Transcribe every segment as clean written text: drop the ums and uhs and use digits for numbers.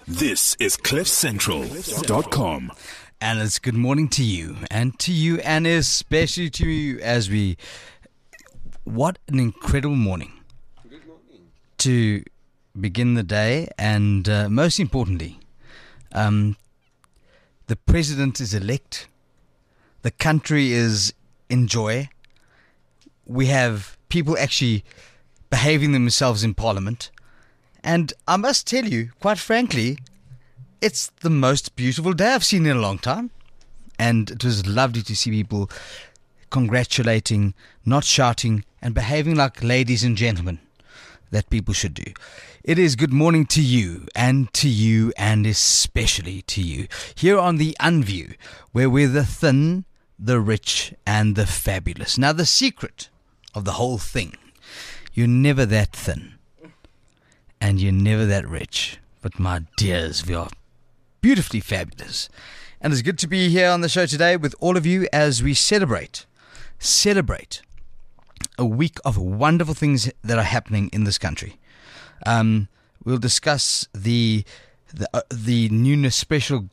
This is CliffCentral.com. And it's good morning to you, and especially to you as we... What an incredible morning. Good morning. To begin the day, and most importantly, the president is elect. The country is in joy. We have people actually behaving themselves in Parliament. And I must tell you, quite frankly, it's the most beautiful day I've seen in a long time. And it was lovely to see people congratulating, not shouting, and behaving like ladies and gentlemen that people should do. It is good morning to you, and especially to you, here on the Unview, where we're the thin, the rich, and the fabulous. Now, the secret of the whole thing, you're never that thin, and you're never that rich. But my dears, we are beautifully fabulous. And it's good to be here on the show today with all of you as we celebrate a week of wonderful things that are happening in this country. We'll discuss the new Nespresso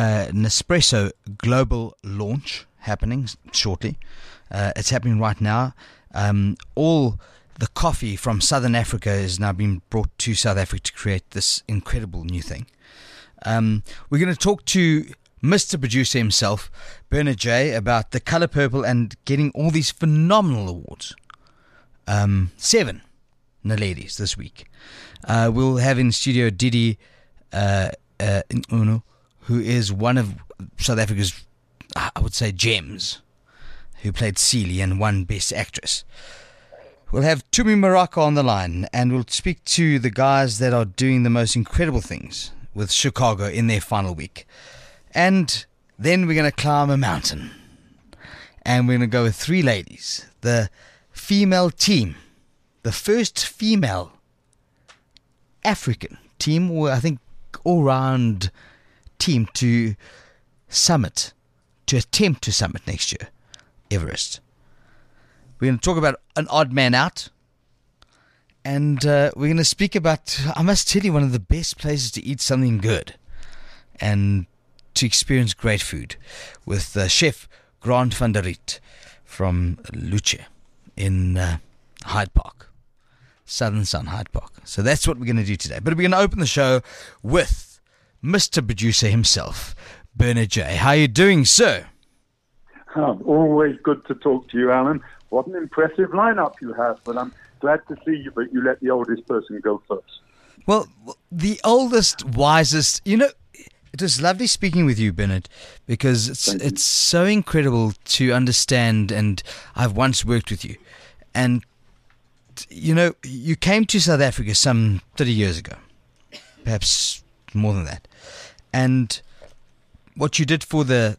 global launch happening shortly. It's happening right now. All the coffee from Southern Africa is now being brought to South Africa to create this incredible new thing. We're going to talk to Mr. Producer himself, Bernard J, about the Color Purple and getting all these phenomenal awards. 7 Naledi's this week. We'll have in studio Didi Uno, who is one of South Africa's, I would say, gems, who played Celie and won Best Actress. We'll have Tumi Moraka on the line, and we'll speak to the guys that are doing the most incredible things with Chicago in their final week. And then we're going to climb a mountain, and we're going to go with 3 ladies. The female team, the first female African team, or I think all-round team to attempt to summit next year, Everest. We're going to talk about an odd man out, and we're going to speak about, I must tell you, one of the best places to eat something good and to experience great food with Chef Grant van der Riet from Luce in Hyde Park, Southern Sun, Hyde Park. So that's what we're going to do today. But we're going to open the show with Mr. Producer himself, Bernard J. How are you doing, sir? Always good to talk to you, Alan. What an impressive lineup you have, but I'm glad to see you, but you let the oldest person go first. Well, the oldest, wisest, it was lovely speaking with you, Bernard, because it's so incredible to understand, and I've once worked with you. And, you came to South Africa some 30 years ago, perhaps more than that. And what you did for the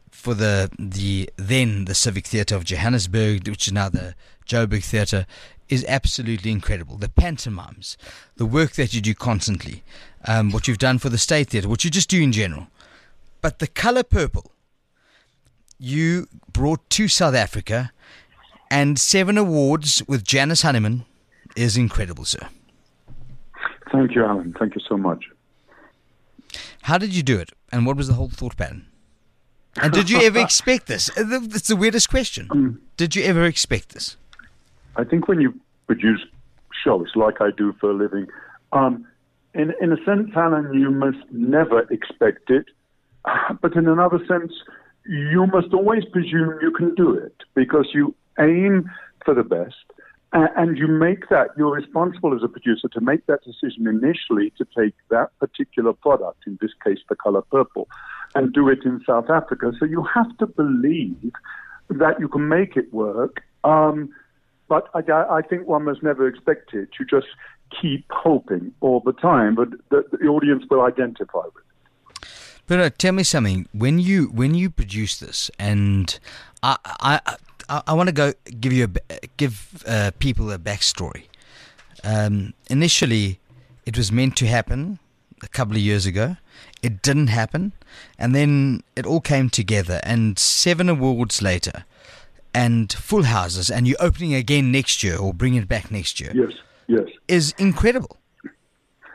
Civic Theatre of Johannesburg, which is now the Joburg Theatre, is absolutely incredible. The pantomimes, the work that you do constantly, what you've done for the State Theatre, what you just do in general. But the Color Purple, you brought to South Africa, and 7 awards with Janice Honeyman is incredible, sir. Thank you, Alan. Thank you so much. How did you do it, and what was the whole thought pattern? And did you ever expect this? It's the weirdest question. Did you ever expect this? I think when you produce shows like I do for a living, in a sense, Alan, you must never expect it. But in another sense, you must always presume you can do it because you aim for the best and you make that, you're responsible as a producer to make that decision initially to take that particular product, in this case, the Color Purple, and do it in South Africa. So you have to believe that you can make it work. But I think one must never expect it. You just keep hoping all the time, but the audience will identify with it. But tell me something. When you produce this, and I want to give people a backstory. Initially, it was meant to happen a couple of years ago. It didn't happen, and then it all came together. And 7 awards later, and full houses, and you're opening again next year or bringing it back next year. Yes. Is incredible.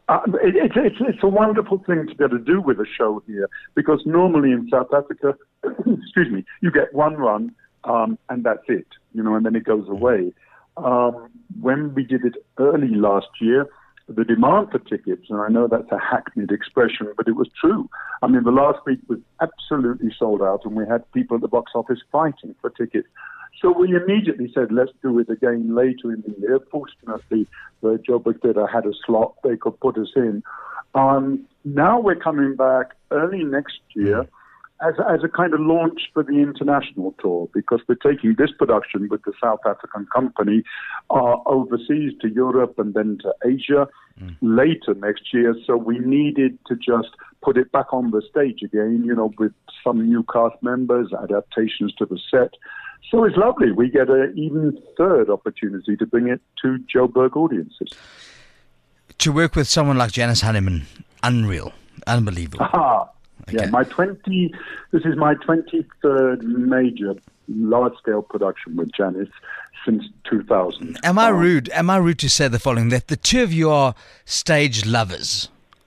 It's a wonderful thing to be able to do with a show here, because normally in South Africa, excuse me, you get one run and that's it, and then it goes away. When we did it early last year, the demand for tickets, and I know that's a hackneyed expression, but it was true. I mean, the last week was absolutely sold out, and we had people at the box office fighting for tickets. So we immediately said, let's do it again later in the year. Fortunately, the Joburg Theatre had a slot they could put us in. Now we're coming back early next year as a kind of launch for the international tour, because we're taking this production with the South African company overseas to Europe and then to Asia later next year. So we needed to just put it back on the stage again, with some new cast members, adaptations to the set. So it's lovely. We get an even third opportunity to bring it to Joburg audiences. To work with someone like Janice Honeyman, unreal, unbelievable. Okay. Yeah, this is my 23rd major large-scale production with Janice since 2000. Am I rude to say the following, that the two of you are stage lovers?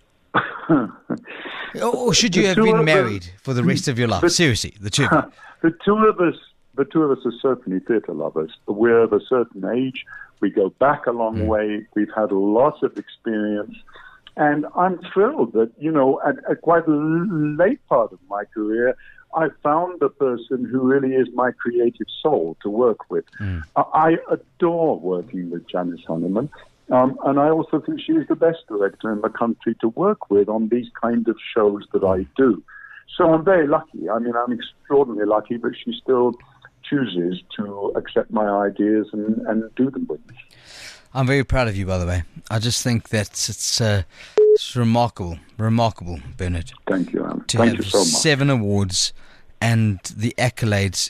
Or should you have been married for the rest of your life? Seriously, the two of you. The two of us are certainly theatre lovers. We're of a certain age. We go back a long way. We've had lots of experience. And I'm thrilled that, at quite a late part of my career, I found the person who really is my creative soul to work with. I adore working with Janice Honeyman. And I also think she is the best director in the country to work with on these kind of shows that I do. So I'm very lucky. I mean, I'm extraordinarily lucky that she still chooses to accept my ideas and do them with me. I'm very proud of you, by the way. I just think that it's remarkable, Bernard. Thank you, Alan. Thank you so much. 7 awards and the accolades,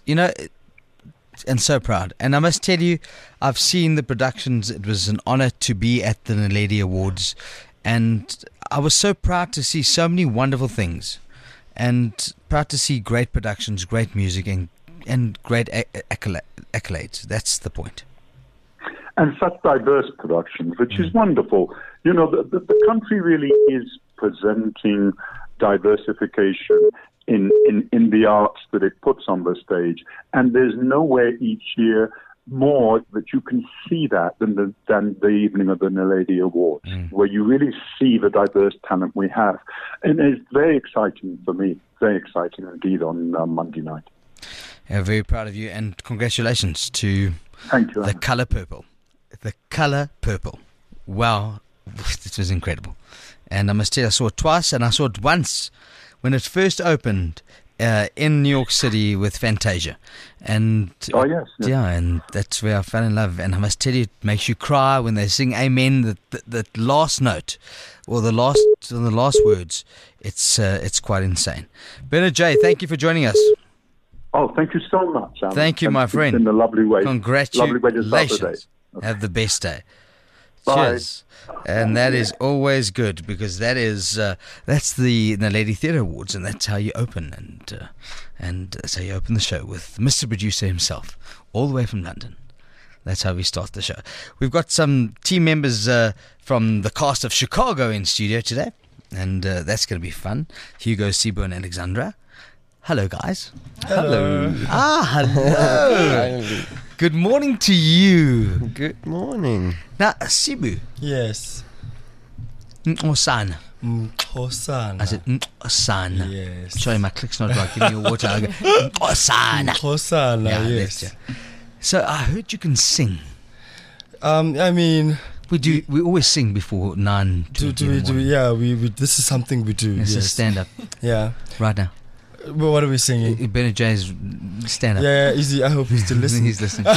and so proud. And I must tell you, I've seen the productions. It was an honor to be at the Naledi Awards, and I was so proud to see so many wonderful things, and proud to see great productions, great music, and great accolades. That's the point. And such diverse productions, which is wonderful. The country really is presenting diversification in the arts that it puts on the stage. And there's nowhere each year more that you can see that than the evening of the Naledi Awards, where you really see the diverse talent we have. And it's very exciting for me, very exciting indeed on Monday night. Yeah, very proud of you, and congratulations to Thank you, The Colour Purple. The Colour Purple. Wow, this was incredible. And I must tell you, I saw it twice, and I saw it once when it first opened in New York City with Fantasia. And yeah, and that's where I fell in love. And I must tell you, it makes you cry when they sing Amen, the last note, or the last words. It's quite insane. Bernard J, thank you for joining us. Oh, thank you so much, Alan. Thank you, my friend. It's been a lovely way. Congratulations. Lovely way to start the day. Okay. Have the best day. Bye. Cheers. And that is always good, because that's the Naledi Theatre Awards, and that's how you open, and that's how you open the show with Mr. Producer himself, all the way from London. That's how we start the show. We've got some team members from the cast of Chicago in studio today, and that's going to be fun. Hugo, Sibo, and Alexandra. Hello, guys. Hello. Hello. Good morning to you. Good morning. Now, Sibu. Yes. Osana. Nkosana. I said Osana. Yes. Sorry, my click's not right. Give me your water. I go, Osana. Nkosana, Yeah, yes. that's it. So I heard you can sing. I mean, We always sing before 9 do we, yeah, we this is something we do. It's a yes. stand up Yeah. right now. Well, what are we singing? Bernard J's stand up. Yeah, easy. I hope he's still listening. He's listening.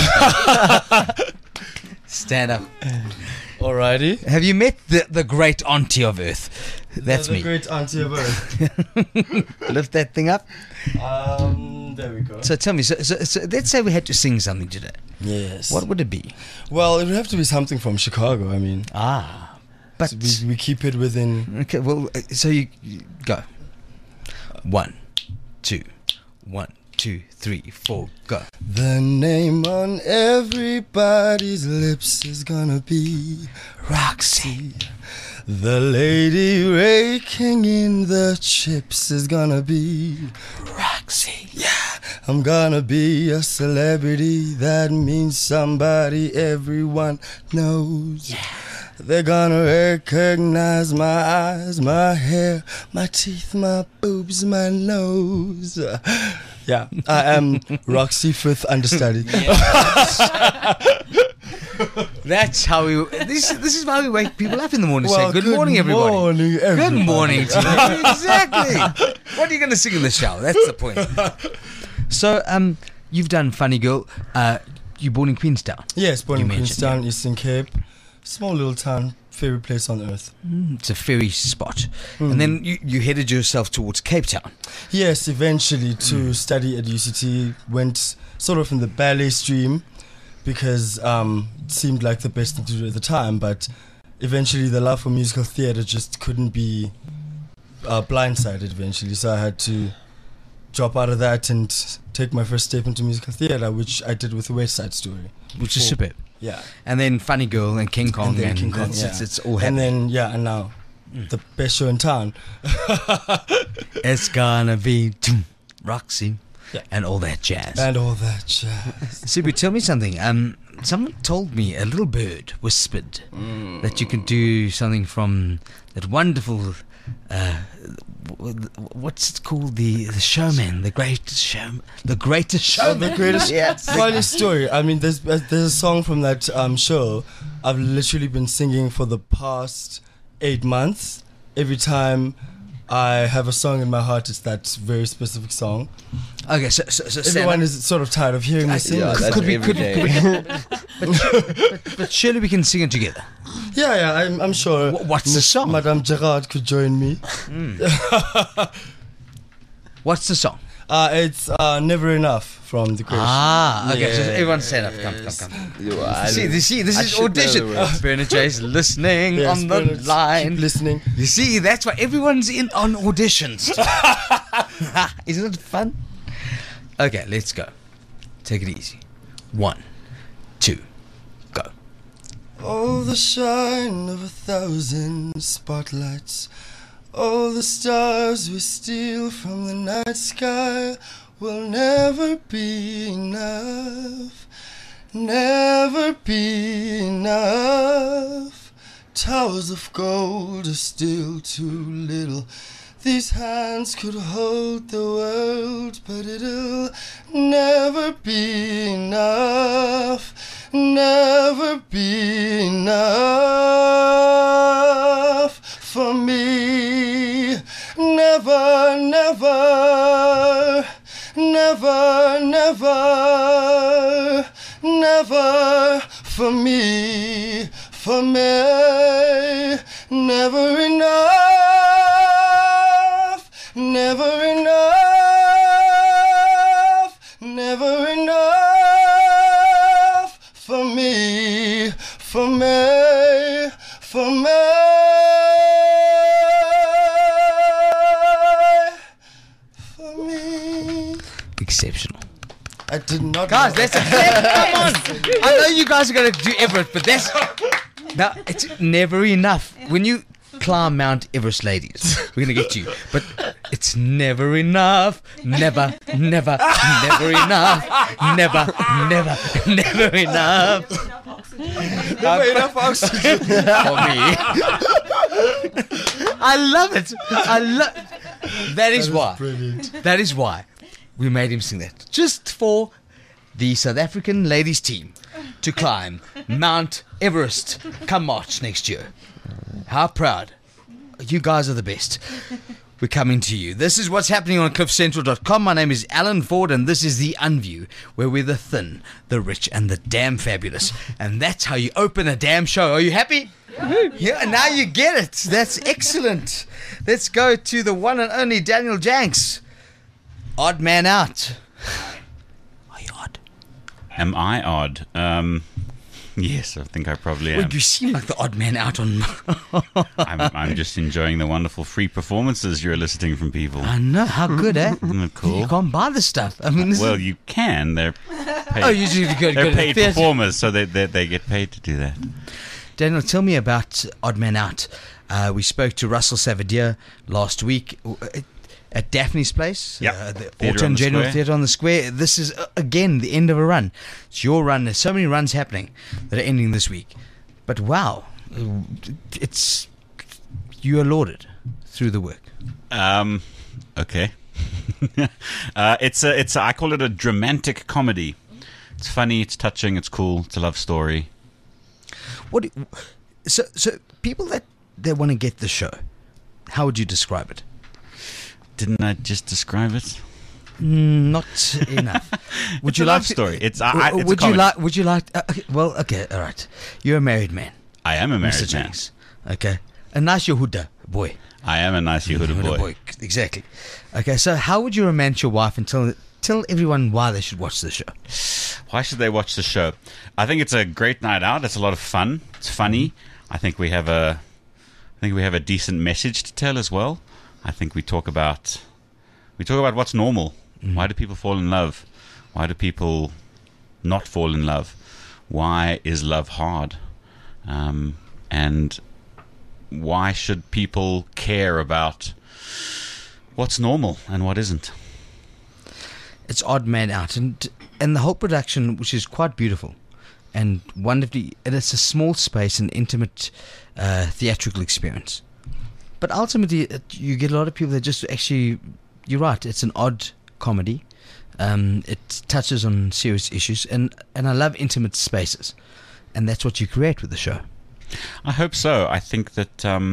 Stand up. Alrighty. Have you met the great auntie of Earth? That's the me. great auntie of Earth. Lift that thing up. There we go. So tell me, so let's say we had to sing something today. Yes. What would it be? Well, it would have to be something from Chicago. I mean, But so we keep it within. okay, well, so you go. 1, 2, 1, 2, 3, 4, go. The name on everybody's lips is gonna be Roxy. The lady raking in the chips is gonna be Roxy. Yeah, I'm gonna be a celebrity. That means somebody everyone knows. They're gonna recognize my eyes, my hair, my teeth, my boobs, my nose. Yeah, I am Roxy, fifth understudy. That's how we. This is why we wake people up in the morning. Well, Say good morning, everybody. Morning, everybody. Good morning to you. Exactly. What are you going to sing in the shower? That's the point. So, you've done Funny Girl. You're born in Queenstown. Yes, born You in mentioned, Queenstown, Eastern Cape. Small little town, favorite place on earth. It's a ferry spot. And then you headed yourself towards Cape Town. Yes, eventually to study at UCT. Went sort of in the ballet stream because it seemed like the best thing to do at the time. But eventually the love for musical theatre just couldn't be blindsided eventually. So I had to drop out of that and take my first step into musical theatre, which I did with the West Side Story. Which is superb. Yeah. And then Funny Girl and King Kong. And then King Kong, it's all And happening. then, and now the best show in town. It's gonna be Roxy and all that jazz. And all that jazz. Subu, tell me something. Someone told me, a little bird whispered that you could do something from that wonderful, what's it called? The Showman, the Greatest Showman, the Greatest Showman. The greatest. Yes. Funny story. I mean, there's a song from that show. I've literally been singing for the past 8 months. Every time I have a song in my heart, it's that very specific song. Okay, so Everyone is sort of tired of hearing me sing. Yeah, this. that's but surely we can sing it together. Yeah, I'm sure. What's the song? Madame Gerard could join me. What's the song? It's Never Enough from The Greatest. Okay, so Yeah. everyone stand up. Come. See, this I is should know audition. the words. Bernard J's listening Yes, on the Bernard's line. Keep listening. You see, that's why everyone's in on auditions. Isn't it fun? Okay, let's go. Take it easy. 1, 2, go. Oh, the shine of 1,000 spotlights. All the stars we steal from the night sky will never be enough. Never be enough. Towers of gold are still too little. These hands could hold the world, but it'll never be enough. Never be enough for me. Never, never, never, never, never for me, for me. Never enough, never enough, never enough for me, for me, for me. Exceptional. I did not. Guys, know. that's a come on. I know you guys are going to do Everest, but that's now it's never enough. When you climb Mount Everest, ladies, we're going to get you. But it's never enough. Never, never, never enough. Never, never, never enough. Never enough oxygen. For me. I love it. That is why. Brilliant. That is why we made him sing that. Just for the South African ladies team to climb Mount Everest come March next year. How proud. You guys are the best. We're coming to you. This is what's happening on cliffcentral.com. My name is Alan Ford, and this is The Unview, where we're the thin, the rich, and the damn fabulous. And that's how you open a damn show. Are you happy? Yeah, now you get it. That's excellent. Let's go to the one and only Daniel Janks. Odd man out. Are you odd? Am I odd? Yes, I think I probably am. Well, you seem like the odd man out on... I'm just enjoying the wonderful free performances you're eliciting from people. I know, how good, eh? Isn't it cool? You can't buy the stuff. I mean, this Well, is... you can. They're paid. Oh, usually you go They're to the paid theatre. performers, so they get paid to do that. Daniel, tell me about Odd Man Out. We spoke to Russell Savadier last week at Daphne's Place, Yeah. the Theatre Autumn on the General Square. Theatre on the Square. This is, again, the end of a run. It's your run. There's so many runs happening that are ending this week. But wow, you are lauded through the work. Okay. I call it a dramatic comedy. It's funny, it's touching, it's cool, it's a love story. So people that want to get the show, how would you describe it? Didn't I just describe it? Not enough. Would It's you a like love to- story. It's a would you comedy. like? Would you like? Well, okay, all right. You're a married man, I am a Mr. married man. Jennings. Okay, a nice Yehuda boy. I am a nice Yehuda boy. Exactly. Okay, so how would you romance your wife and tell everyone why they should watch the show? Why should they watch the show? I think it's a great night out. It's a lot of fun. It's funny. I think we have a decent message to tell as well. I think we talk about what's normal. Why do people fall in love? Why do people not fall in love? Why is love hard? And why should people care about what's normal and what isn't? It's Odd Man Out, and the whole production, which is quite beautiful and wonderfully, and it's a small space and intimate theatrical experience. But ultimately, you get a lot of people that just actually, you're right, it's an odd comedy. It touches on serious issues, and I love intimate spaces, and that's what you create with the show. I hope so. I think that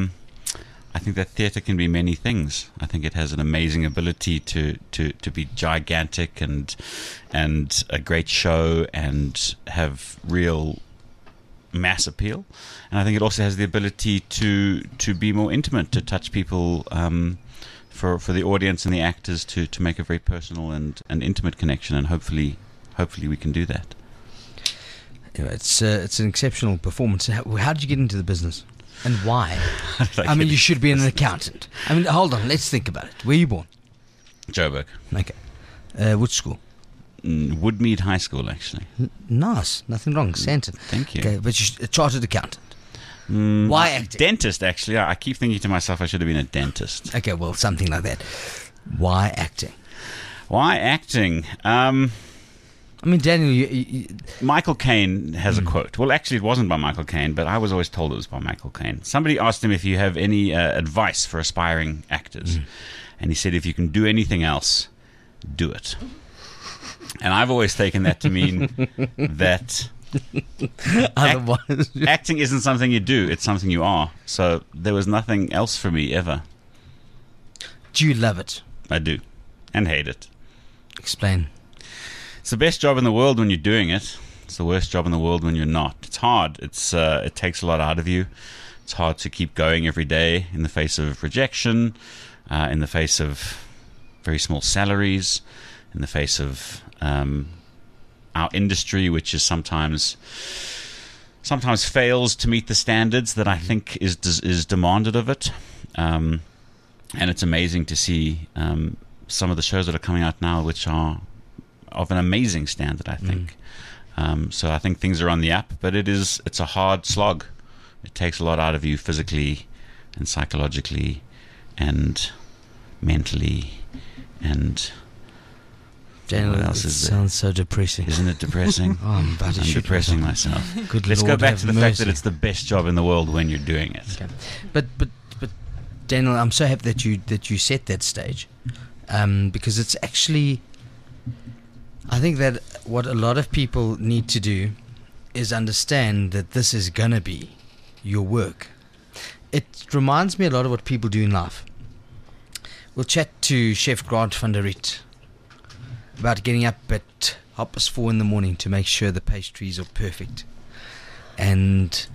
theatre can be many things. I think it has an amazing ability to be gigantic and a great show and have real mass appeal. And I think it also has the ability to be more intimate, to touch people, for the audience and the actors to make a very personal and intimate connection. And hopefully we can do that. Anyway, it's an exceptional performance. How did you get into the business, and why? Like I mean, it- you should be an accountant. I mean, hold on, let's think about it. Where are you born? Joburg. Okay. Which school? Woodmead High School, actually. Nice. Nothing wrong. Santon. Thank you. Okay, but you're a chartered accountant. Why acting? Dentist, actually. I keep thinking to myself I should have been a dentist. Okay, well, something like that. Why acting? Why acting? I mean, Daniel, you Michael Caine has a quote. Well, actually, it wasn't by Michael Caine, but I was always told it was by Michael Caine. Somebody asked him if you have any advice for aspiring actors. And he said, if you can do anything else, do it. And I've always taken that to mean that otherwise, acting isn't something you do, it's something you are. So there was nothing else for me ever. do you love it? I do. And hate it. Explain. It's the best job in the world when you're doing it. It's the worst job in the world when you're not. It's hard. It takes a lot out of you. It's hard to keep going every day in the face of rejection, in the face of very small salaries, in the face of our industry, which is sometimes fails to meet the standards that I think is demanded of it. And it's amazing to see some of the shows that are coming out now, which are of an amazing standard, I think. So I think things are on the up, but it's a hard slog. It takes a lot out of you physically and psychologically and mentally, and Daniel, what else it is there? sounds so depressing. Isn't it depressing? Oh, I'm about to I'm shoot depressing myself. myself. Good Let's go Lord, back have to the fact mercy. that it's the best job in the world when you're doing it. Okay. But Daniel, I'm so happy that you set that stage, because it's actually, I think that what a lot of people need to do is understand that this is gonna be your work. It reminds me a lot of what people do in life. We'll chat to Chef Grant van der Riet about getting up at 4:30 in the morning to make sure the pastries are perfect. And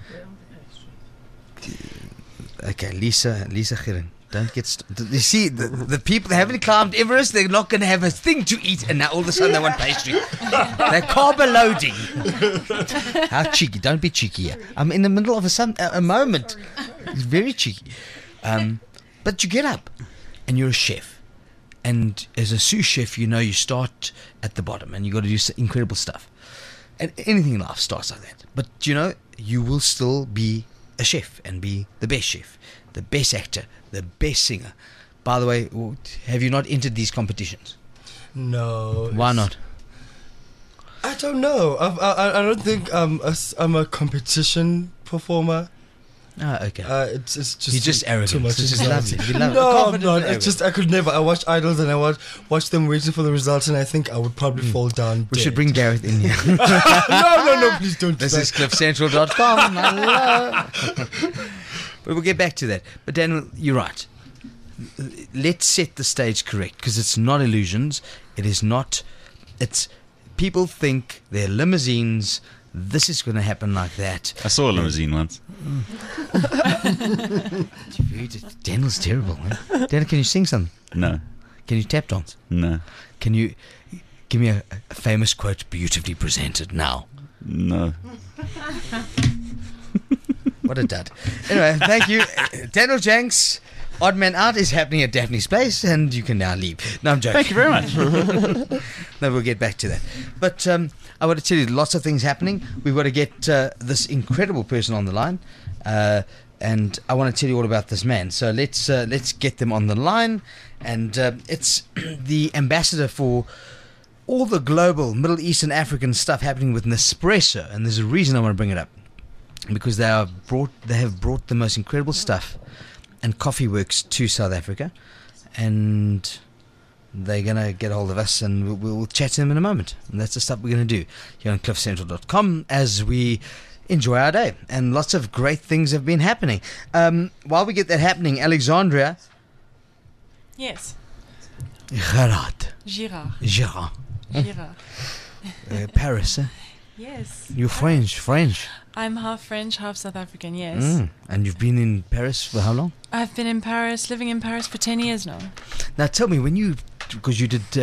okay, Lisa Girin, don't get you see the people that haven't climbed Everest, they're not going to have a thing to eat, and now all of a sudden they want pastry. They're carb loading. How cheeky! Don't be cheeky here. I'm in the middle of a moment. It's very cheeky. But you get up and you're a chef, and as a sous chef, you know you start at the bottom and you got to do incredible stuff. And anything in life starts like that. But, you will still be a chef and be the best chef, the best actor, the best singer. By the way, have you not entered these competitions? No. Why not? I don't know. I don't think I'm a competition performer. Ah, okay. It's just You're just arrogant. Too much It's just anxiety. lovely. We love it. No, I'm Confident not. and It's arrogant. just I could never. I watch Idols and I watch them waiting for the results, and I think I would probably fall down. We dead. should bring Gareth in here. no, please don't. This do is that. cliffcentral.com. Hello. But we'll get back to that. But Daniel, you're right. Let's set the stage correct, because it's not illusions. It is not. It's people think they're limousines. This is going to happen like that. I saw a limousine once. Daniel's terrible. Man. Daniel, can you sing something? No. Can you tap dance? No. Can you give me a famous quote beautifully presented now? No. What a dud. Anyway, thank you. Daniel Jenks, Odd Man Out is happening at Daphne's Place, and you can now leave. No, I'm joking. Thank you very much. No, we'll get back to that. But I want to tell you lots of things happening. We've got to get this incredible person on the line, and I want to tell you all about this man. So let's get them on the line, and it's the ambassador for all the global Middle Eastern African stuff happening with Nespresso, and there's a reason I want to bring it up, because they have brought the most incredible stuff and coffee works to South Africa, and they're going to get a hold of us, and we'll chat to them in a moment. And that's the stuff we're going to do here on cliffcentral.com as we enjoy our day. And lots of great things have been happening. While we get that happening, Alexandria Yes. Girard. Paris, eh? Yes. You're French. I'm half French, half South African, yes. And you've been in Paris for how long? I've been in Paris, living in Paris for 10 years now. Now tell me, because you did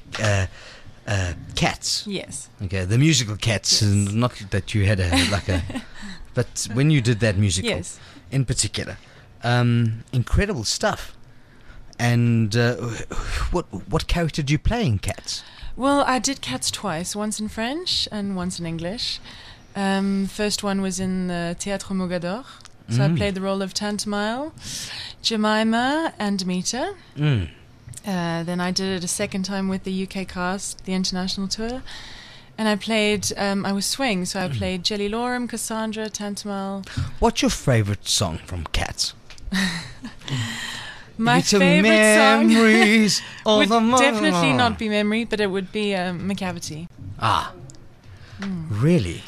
Cats. Yes. Okay, the musical Cats, Yes. and not that you had but when you did that musical, Yes. in particular, incredible stuff. And what character did you play in Cats? Well, I did Cats twice, once in French and once in English. First one was in the Théâtre Mogador. So I played the role of Tantamile, Jemima, and Demeter. Then I did it a second time with the UK cast, the international tour. And I played, I was swing, so I played Jelly Loram, Cassandra, Tantamile. What's your favourite song from Cats? My Little favorite song memories, all would the definitely not be Memory, but it would be McCavity. Ah, really?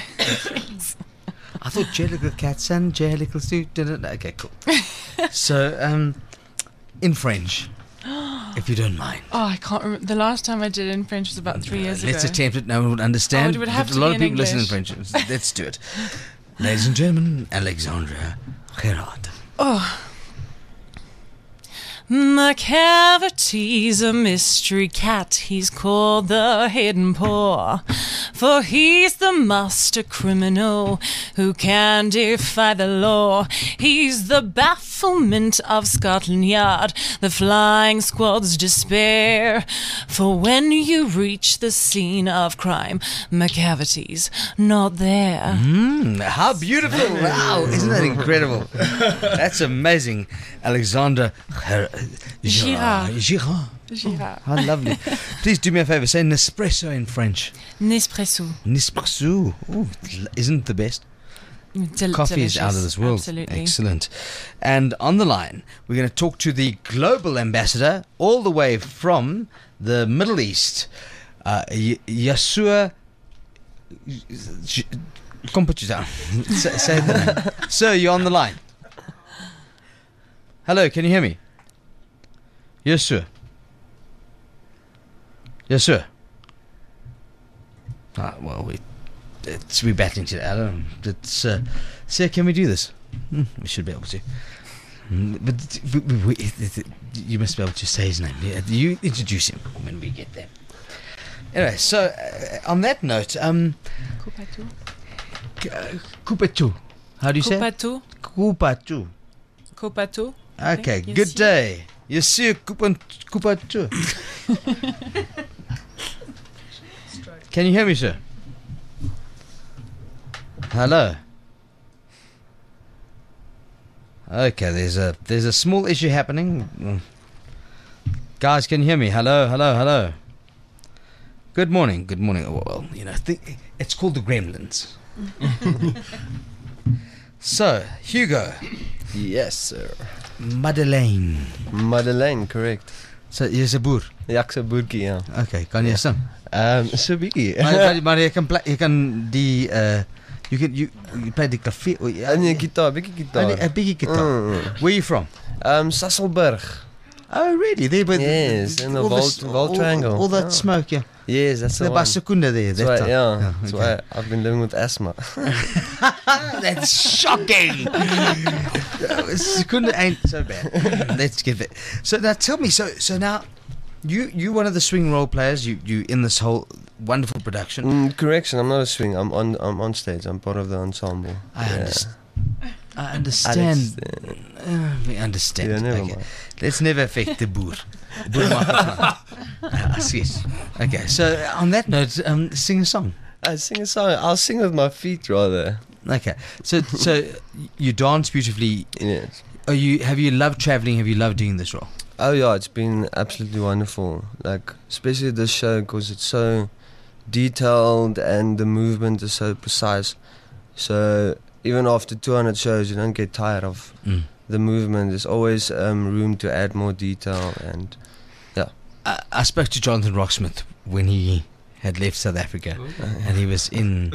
I thought Jellicle Cats and Jellicle Suit. Okay, cool. So, in French, if you don't mind. Oh, I can't remember. The last time I did it in French was about 3 years Let's ago. attempt it. No one would understand. Oh, it would have But to a lot be of in people listen in English. French. Let's do it. Ladies and gentlemen, Alexandra Gerard. Oh. McCavity's a mystery cat, he's called the hidden paw, for he's the master criminal who can defy the law. He's the bafflement of Scotland Yard, the flying squad's despair, for when you reach the scene of crime, McCavity's not there. How beautiful. Wow, isn't that incredible? That's amazing. Alexandra Girard. Girard. How lovely. Please do me a favor, say Nespresso in French. Nespresso. Nespresso. Ooh, isn't the best? Coffee is out of this world. Absolutely. Excellent. And on the line, we're going to talk to the global ambassador all the way from the Middle East, Yasua Kompuchita. Say the name. Sir, you're on the line. Hello, can you hear me? Yes, sir. Yes, sir. Well, we're battling today. I don't know. Sir, can we do this? We should be able to. But you must be able to say his name. You introduce him when we get there. Anyway, so on that note, Kupatu. How do you say it? Kupatu. Kopatu. Okay, Yes, good sir. day. Yasir Kupatu. Can you hear me, sir? Hello. Okay, there's a small issue happening. Guys, can you hear me? Hello. Good morning. Well, it's called the Gremlins. So, Hugo. Yes, sir. Madeleine, correct. So, jy's 'n boer. Ja, ek's 'n boertjie, ja. Okay, kan jy sing? So bietjie. Maar jy kan die you play the klavier. Nee, gitaar, bietjie gitaar. 'n bietjie gitaar. Where you from? Sasolburg. Oh, really? There, but Yes, in the Vaal Triangle. All that smoke, yeah. Yes, that's the The one. Basakunda there. That's That why, time. yeah. That's okay. why I've been living with asthma. That's shocking. Secunda ain't so bad. Let's give it. So now tell me. So now, you one of the swing role players. You in this whole wonderful production. Correction, I'm not a swing. I'm on stage. I'm part of the ensemble. I understand. We understand. Yeah, never Okay. mind. Let's never affect the boer. Yes. Okay. So on that note, sing a song. I sing a song. I'll sing with my feet rather. Okay. So you dance beautifully. Yes. Have you loved traveling? Have you loved doing this role? Oh yeah, it's been absolutely wonderful. Like especially this show because it's so detailed and the movement is so precise. So even after 200 shows, you don't get tired of the movement. There's always room to add more detail and yeah. I spoke to Jonathan Rocksmith when he had left South Africa, and he was in.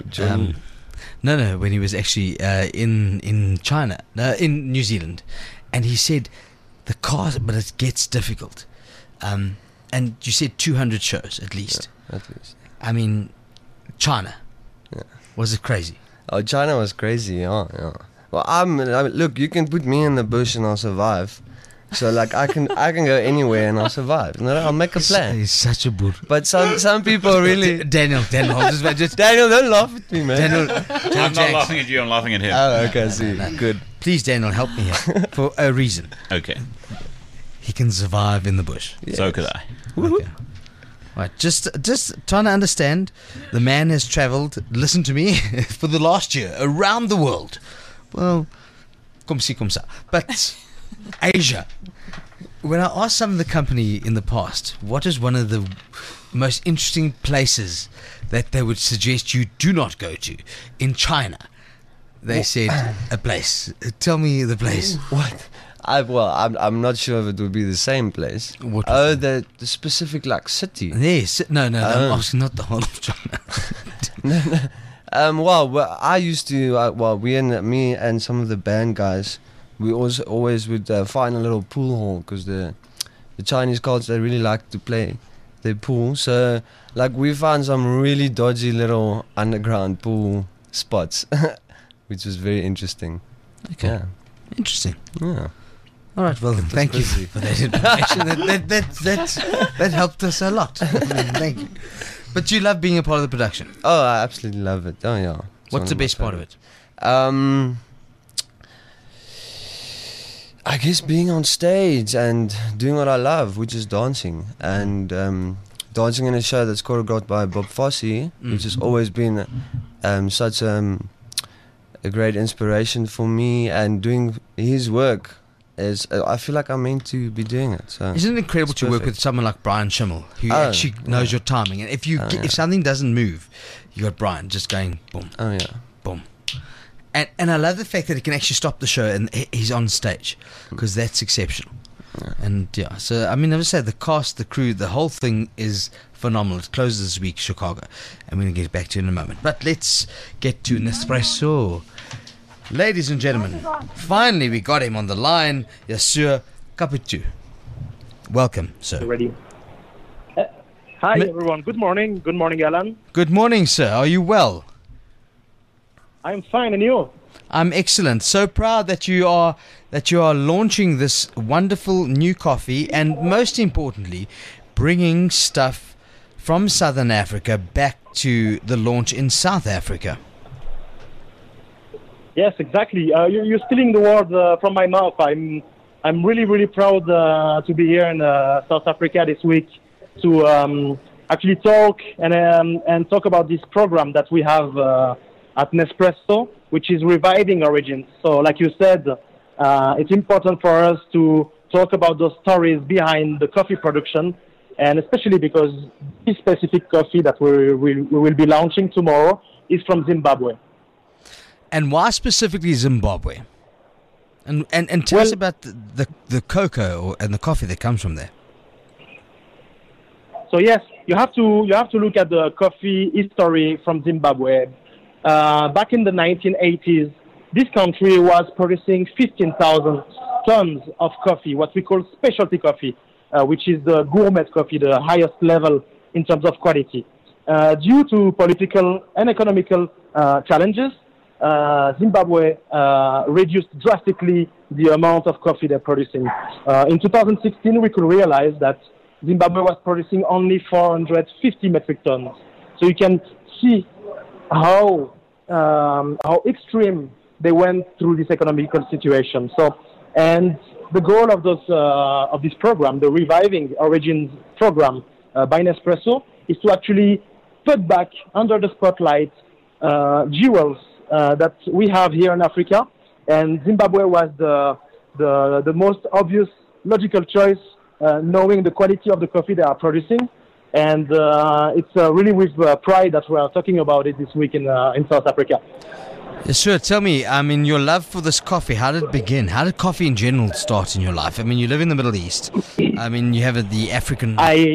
When he was actually in China, in New Zealand, and he said the cars, but it gets difficult. And you said 200 shows at least. Yeah, at least. I mean, China. Yeah. Was it crazy? Oh, China was crazy. Yeah. Well, I mean, look, you can put me in the bush and I'll survive. So like I can go anywhere and I'll survive. You know, I'll make a plan. He's such a boor. But some people really. Daniel, just Daniel, don't laugh at me, man. Daniel. I'm not laughing at you, I'm laughing at him. Oh, okay, see. No. Good. Please, Daniel, help me here for a reason. Okay. He can survive in the bush. So could I. Okay. Right, just trying to understand. The man has travelled, listen to me, for the last year around the world. Well, comme ci, comme ça. But Asia. When I asked some of the company in the past, what is one of the most interesting places that they would suggest you do not go to in China? They said a place. Tell me the place. What? I'm not sure if it would be the same place. What Oh, the specific like city. Yes. No. I'm asking not the whole of China. Well, I used to. Me and some of the band guys, we also always would find a little pool hall because the Chinese cults they really like to play their pool. So like we found some really dodgy little underground pool spots, which was very interesting. Okay. Yeah. Interesting. Yeah. All right. Well, thank you for that information. that helped us a lot. Thank you. But you love being a part of the production. Oh, I absolutely love it. Oh yeah. What's the best part of it? I guess being on stage and doing what I love, which is dancing, and dancing in a show that's choreographed by Bob Fosse, which has always been such a great inspiration for me. And doing his work is, I feel like I'm meant to be doing it. So Isn't it incredible it's to work perfect. with someone like Brian Schimmel, who actually knows your timing? And if if something doesn't move, you got Brian just going boom, Oh yeah. boom. And I love the fact that he can actually stop the show and he's on stage, because that's exceptional. Yeah. And yeah, so I mean, I would say the cast, the crew, the whole thing is phenomenal. It closes this week, Chicago, and we're going to get back to it in a moment. But let's get to Nespresso. Ladies and gentlemen, finally we got him on the line, Yassir Caputu. Welcome, sir. Ready. Hi, everyone. Good morning. Good morning, Alan. Good morning, sir. Are you well? I'm fine, and you? I'm excellent. So proud that you are launching this wonderful new coffee, and most importantly, bringing stuff from Southern Africa back to the launch in South Africa. Yes, exactly. You're stealing the word from my mouth. I'm really, really proud to be here in South Africa this week to actually talk and talk about this program that we have at Nespresso, which is reviving origins. So, like you said, it's important for us to talk about those stories behind the coffee production, and especially because this specific coffee that we will be launching tomorrow is from Zimbabwe. And why specifically Zimbabwe? And tell us about the cocoa and the coffee that comes from there. So yes, you have to look at the coffee history from Zimbabwe. Back in the 1980s, this country was producing 15,000 tons of coffee, what we call specialty coffee, which is the gourmet coffee, the highest level in terms of quality. Due to political and economical challenges, Zimbabwe reduced drastically the amount of coffee they're producing. In 2016, we could realize that Zimbabwe was producing only 450 metric tons. So you can see how extreme they went through this economical situation. So, and the goal of this program, the Reviving Origins program by Nespresso, is to actually put back under the spotlight jewels that we have here in Africa, and Zimbabwe was the most obvious logical choice, knowing the quality of the coffee they are producing, and it's really with pride that we are talking about it this week in South Africa. Sure, tell me, I mean, your love for this coffee, how did it begin? How did coffee in general start in your life? I mean, you live in the Middle East. I mean, you have the African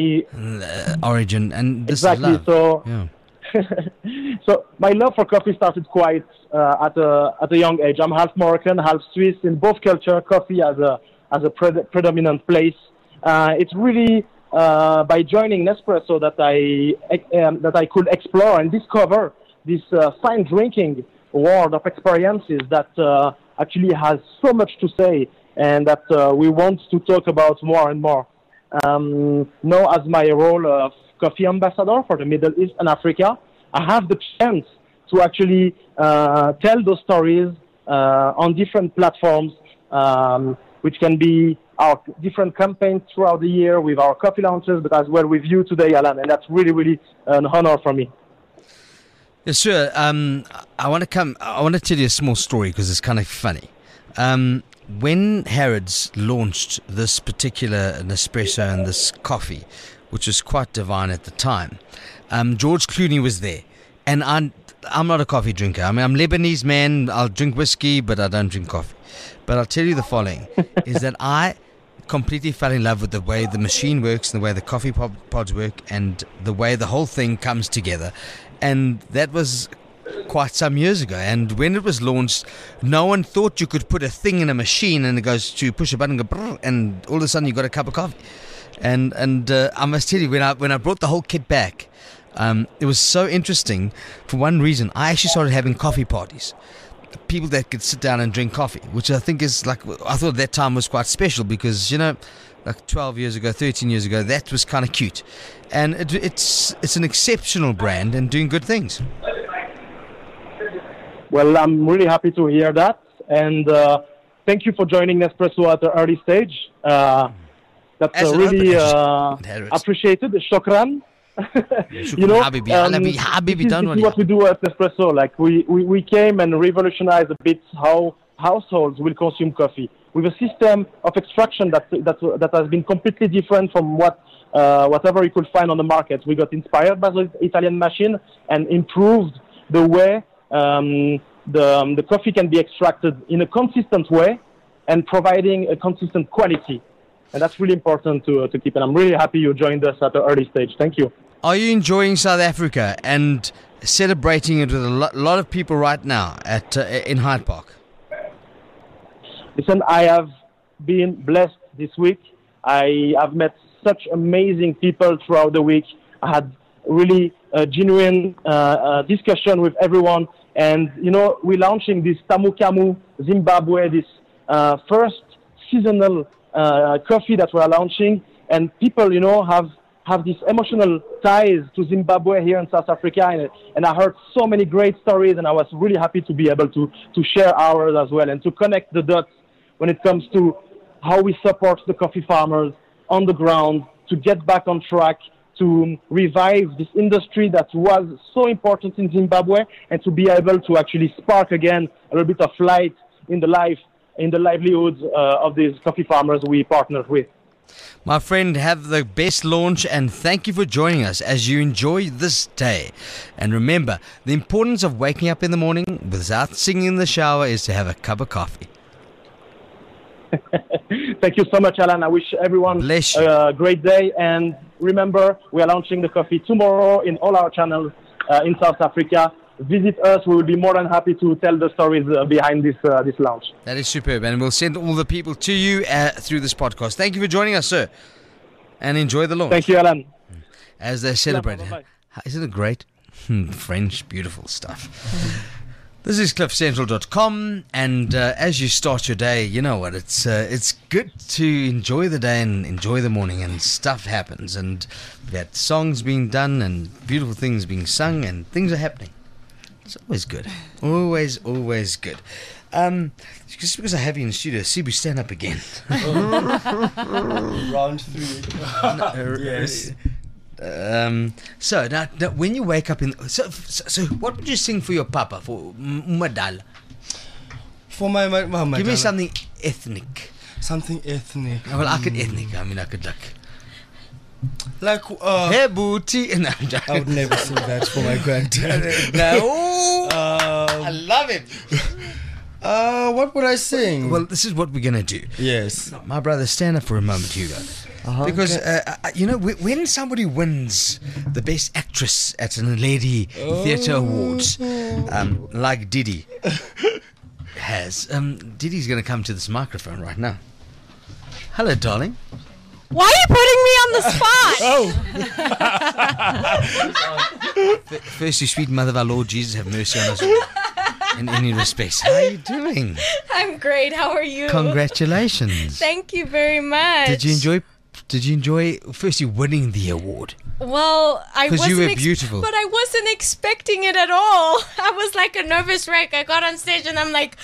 origin, and this exactly. Love. So, yeah. So my love for coffee started quite at a young age. I'm half Moroccan, half Swiss. In both cultures, coffee has a predominant place. It's really by joining Nespresso that I could explore and discover this fine drinking world of experiences that actually has so much to say, and that we want to talk about more and more. Now, as my role of coffee ambassador for the Middle East and Africa, I have the chance to actually tell those stories on different platforms, which can be our different campaigns throughout the year with our coffee launches, but as well with you today, Alan, and that's really, really an honor for me. Yes, sure. I want to tell you a small story because it's kind of funny. When Harrods launched this particular Nespresso and this coffee, which was quite divine at the time, George Clooney was there, and I'm not a coffee drinker. I mean, I'm Lebanese man. I'll drink whiskey, but I don't drink coffee. But I'll tell you the following: is that I completely fell in love with the way the machine works, and the way the coffee pods work, and the way the whole thing comes together. And that was quite some years ago. And when it was launched, no one thought you could put a thing in a machine and it goes to push a button, and all of a sudden you got a cup of coffee. And I must tell you, when I brought the whole kit back, it was so interesting. For one reason, I actually started having coffee parties. People that could sit down and drink coffee, which I think is like, I thought that time was quite special because, you know, like 12 years ago, 13 years ago, that was kind of cute. And it's an exceptional brand and doing good things. Well, I'm really happy to hear that. And thank you for joining Nespresso at the early stage. That's really appreciated. Shukran. You know, this is what we do at Nespresso. Like we came and revolutionized a bit how households will consume coffee with a system of extraction that has been completely different from whatever you could find on the market. We got inspired by the Italian machine and improved the way the coffee can be extracted in a consistent way and providing a consistent quality. And that's really important to keep. And I'm really happy you joined us at the early stage. Thank you. Are you enjoying South Africa and celebrating it with a lot of people right now in Hyde Park? Listen, I have been blessed this week. I have met such amazing people throughout the week. I had really a genuine discussion with everyone. And, you know, we're launching this Tamu Kamu Zimbabwe, this first seasonal coffee that we're launching. And people, you know, have these emotional ties to Zimbabwe here in South Africa. And I heard so many great stories, and I was really happy to be able to share ours as well and to connect the dots when it comes to how we support the coffee farmers on the ground to get back on track to revive this industry that was so important in Zimbabwe, and to be able to actually spark again a little bit of light in the livelihoods of these coffee farmers we partnered with. My friend, have the best launch, and thank you for joining us as you enjoy this day. And remember, the importance of waking up in the morning without singing in the shower is to have a cup of coffee. Thank you so much, Alan. I wish everyone Bless you. a great day. And remember, we are launching the coffee tomorrow in all our channels in South Africa. Visit us. We will be more than happy to tell the stories behind this launch. That is superb, and we'll send all the people to you through this podcast. Thank you for joining us, sir, and enjoy the launch. Thank you, Alan. As they celebrate. Bye-bye. Isn't it great? French, beautiful stuff. This is cliffcentral.com, and as you start your day, you know what, it's good to enjoy the day and enjoy the morning, and stuff happens, and we've had songs being done and beautiful things being sung, and things are happening. It's always good. Always, always good. Just because I have you in the studio, Sibu, stand up again. Round 3. Yes. So now, when you wake up so what would you sing for your papa, for Madal? For my Give me something ethnic. Something ethnic. Well, I could ethnic. I mean, I could like hey booty. No, I would never sing that for my granddad. No, I love him. What would I sing? Well, this is what we're gonna do. Yes. My brother, stand up for a moment, Hugo. Because you know, when somebody wins the best actress at an Lady Theatre Awards, like Didi has, Didi's going to come to this microphone right now. Hello, darling. Why are you putting me on the spot? First, you sweet mother of our Lord Jesus, have mercy on us in any respects. How are you doing? I'm great. How are you? Congratulations. Thank you very much. Did you enjoy firstly winning the award? Well, I wasn't. Because you were beautiful. But I wasn't expecting it at all. I was like a nervous wreck. I got on stage and I'm like,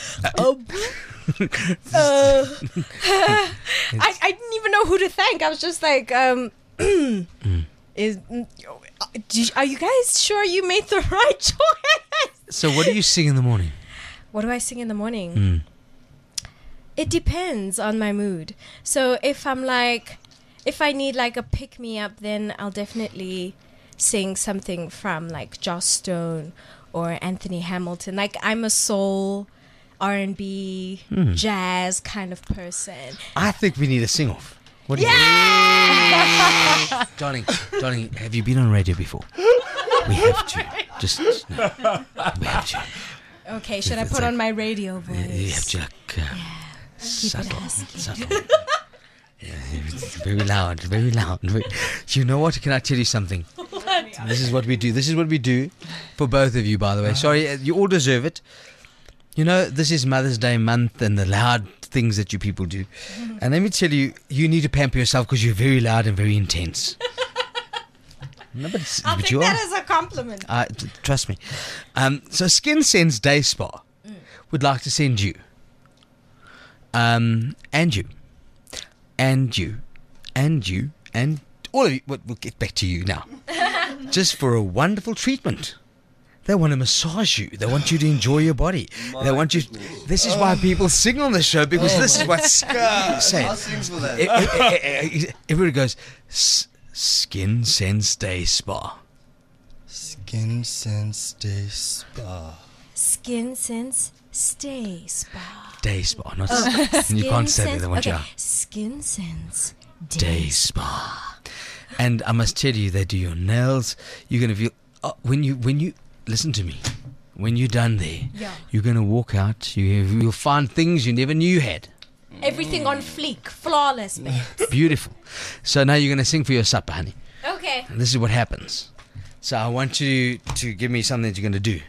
I didn't even know who to thank. I was just like, are you guys sure you made the right choice? So what do you sing in the morning? What do I sing in the morning? It depends on my mood. So if I need like a pick-me-up, then I'll definitely sing something from like Joss Stone or Anthony Hamilton. Like, I'm a soul, R&B, jazz kind of person. I think we need a sing-off. What do you think? Darling, have you been on radio before? We have to. We have to. Okay, should I put on my radio voice? You have to keep it husky. Yeah, very loud. You know what? Can I tell you something? This is what we do for both of you, by the way. Sorry, you all deserve it. You know, this is Mother's Day month and the loud things that you people do. And let me tell you, you need to pamper yourself because you're very loud and very intense. No, I'll take that as a compliment. Trust me. So Skin Sense Day Spa would like to send you, and all of you. We'll get back to you now. Just for a wonderful treatment. They want to massage you. They want you to enjoy your body. They want you. This is why people sing on the show, because this is what say. I'll sing for that. Everybody goes, Skin Sense Day Spa. Skin Sense Day Spa. Skin Sense Stay Spa. Day Spa, not you can't say that. They want you out. Skin Sense Day Spa. And I must tell you, they do your nails. You're gonna feel when you listen to me. When you're done there, you're gonna walk out. You'll find things you never knew you had. Everything on fleek, flawless, babe. Beautiful. So now you're gonna sing for your supper, honey. Okay. And this is what happens. So I want you to give me something that you're gonna do.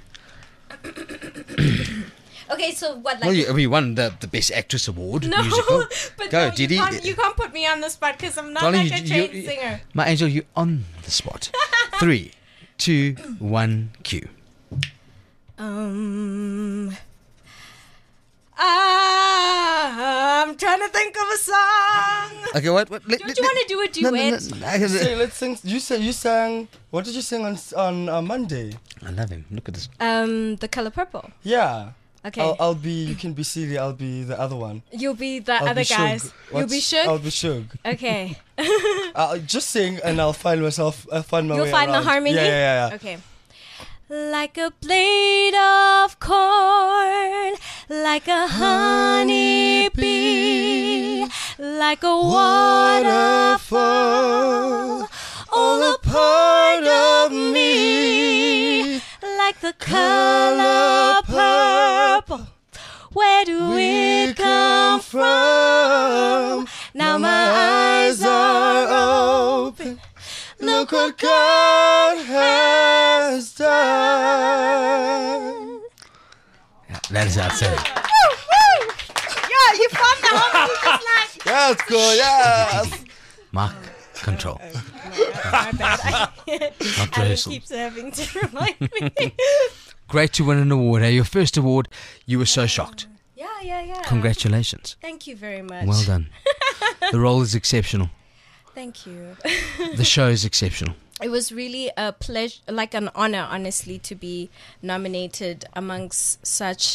Okay, so what? Like, Well, you won the Best Actress Award. no, musical. but Go, no, Didi. you can't put me on the spot because I'm not Darling, like a trained singer. My angel, you're on the spot. 3, 2, 1, cue. I'm trying to think of a song. Okay, what? Don't you want to do a duet? Say, let's sing. You sang. What did you sing on Monday? I love him. Look at this. The Color Purple. Yeah. Okay. I'll be. You can be Celia. I'll be the other one. You'll be the I'll other be Shug. guys. You'll be Shug? I'll be Shug. Okay. I'll just sing and I'll find myself. I'll find my You'll way find around. the harmony? Yeah. Okay. Like a blade of corn, like a honey bee, like a waterfall, all a part of me, like the color purple. Where do we come from? Now my eyes are open. Look what God has done. Yeah, that is outstanding. Yeah, you found the harmony just like. That's cool. Yes. Mark, control. My bad. Not Alex rehearsal. keeps having to remind me. Great to win an award. Your first award, you were so shocked. Yeah. Congratulations. Thank you very much. Well done. The role is exceptional. Thank you. The show is exceptional. It was really a pleasure, like an honor, honestly, to be nominated amongst such